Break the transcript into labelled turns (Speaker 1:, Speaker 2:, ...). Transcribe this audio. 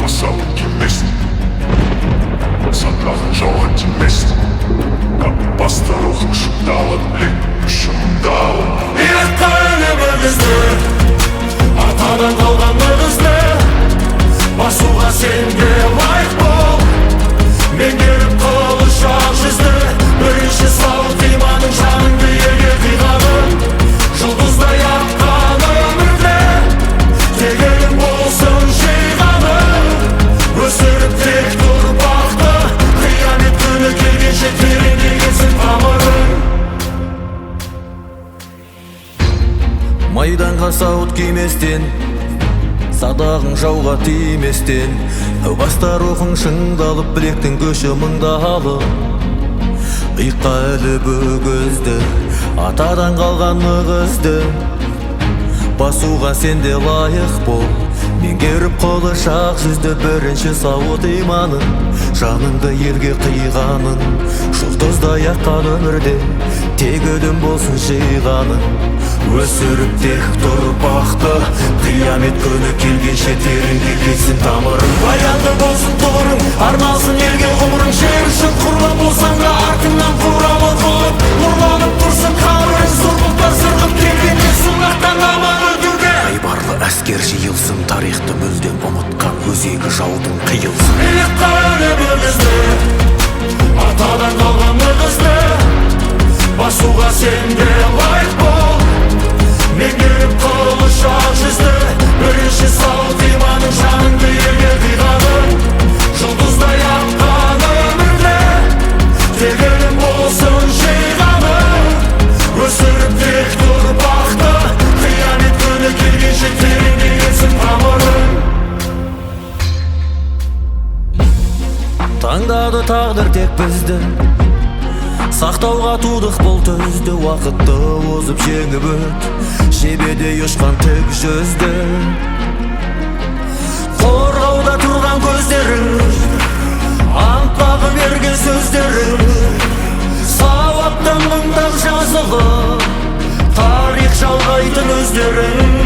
Speaker 1: Wasser gemessen, Sandlachen жауға тимесін. Бастар оқың шыңдалып, шыңдалып.
Speaker 2: Ұятқа өмірімізді, атадан қалғанымызды басуға сенде лайық бол. Меңгеріп қылышақ жүзді, бірінші сауыт иманың жаныңды елге қиғаны. Жұлдыздай атқан өмірде тегелің болсын жиғаны. Өсіріп тек тұрпақты, қиямет күні келгенше тереңге кетсін тамырың.
Speaker 3: Майданға сауыт киместен, садағың жауға тиместен, бастар оқың шыңдалып, білектің көші мыңдалып. Иыққа іліп өгізді, атадан қалған өгізді басуға сенде лайық бол. Меңгеріп қылышақ жүзді, бірінші сауыт иманын, жаныңды елге қиғанын. Жұлдыздай аққан өмірде тек өлім болсын жиғаның. Өсіріп тек тұрпақты, қиямет күні келгенше тереңге кетсін тамырың.
Speaker 2: Баянды болсын тұғырың, арналсын елге ғұмырың. Жер үшін құрбан болсаң да артыңнан қуралы қылып нұрланып тұрсын қабірің. Зор бұлттар сырғып келгенде сынақтан аман өтуге
Speaker 3: Айбарлы әскер жиылсын, тарихты мүлдем ұмытқан өзегі жаудың қиылсын.
Speaker 2: Ұятқа өмірімізді, атадан қалған өгізді басуға сенде лайық бол. Меңгеріп қылышақ жүзді, бірінші сауыт иманың жаныңды елге қиғаны. Жұлдыздай атқан өмірде тегелің болсын жиғаны. Өсіріп тек тұрпақты, қиямет күні келгенше тереңге кетсін тамырың.
Speaker 3: Таңдады тағдыр тек бізді, сақтауға тудық бұл төзді. Уақытты озып жеңіп өт, жебедей ұшқан тек жүзді. Қорғауда тұрған көздерің, антпағы берген сөздерің, сауаптан мыңдап жазылып, тарих жалғайтын өздерің.